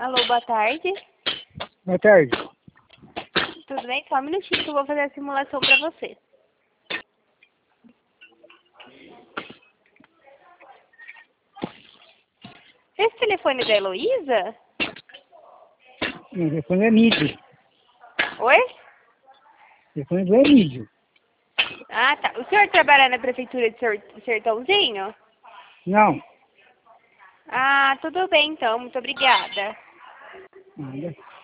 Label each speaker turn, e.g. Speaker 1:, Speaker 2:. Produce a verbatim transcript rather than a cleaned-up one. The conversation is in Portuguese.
Speaker 1: Alô, boa tarde.
Speaker 2: Boa tarde.
Speaker 1: Tudo bem? Só um minutinho que eu vou fazer a simulação para você. Esse telefone é da Heloísa?
Speaker 2: O telefone é Emílio.
Speaker 1: Oi?
Speaker 2: O telefone do Emílio.
Speaker 1: Ah, tá. O senhor trabalha na prefeitura de Ser- Sertãozinho?
Speaker 2: Não.
Speaker 1: Ah, tudo bem então. Muito obrigada.
Speaker 2: Nada.